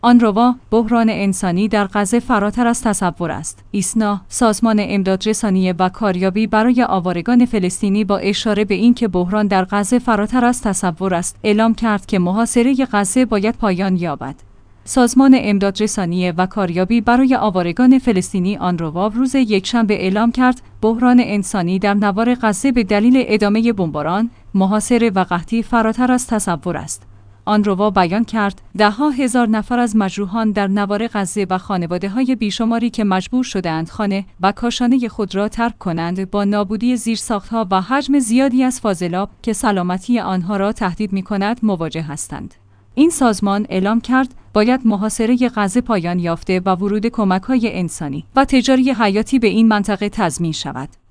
آنروا، بحران انسانی در غزه فراتر از تصور است. ایسنا، سازمان امدادرسانی و کاریابی برای آوارگان فلسطینی، با اشاره به اینکه بحران در غزه فراتر از تصور است، اعلام کرد که محاصره غزه باید پایان یابد. سازمان امدادرسانی و کاریابی برای آوارگان فلسطینی آنروا روز یکشنبه اعلام کرد بحران انسانی در نوار غزه به دلیل ادامه بمباران، محاصره و قحطی فراتر از تصور است. آنروا بیان کرد ده‌ها هزار نفر از مجروحان در نوار غزه و خانواده‌های بیشماری که مجبور شده‌اند خانه و کاشانه خود را ترک کنند، با نابودی زیرساخت‌ها و حجم زیادی از فاضلاب که سلامتی آنها را تهدید می‌کند مواجه هستند. این سازمان اعلام کرد باید محاصره غزه پایان یافته و ورود کمک‌های انسانی و تجاری حیاتی به این منطقه تضمین شود.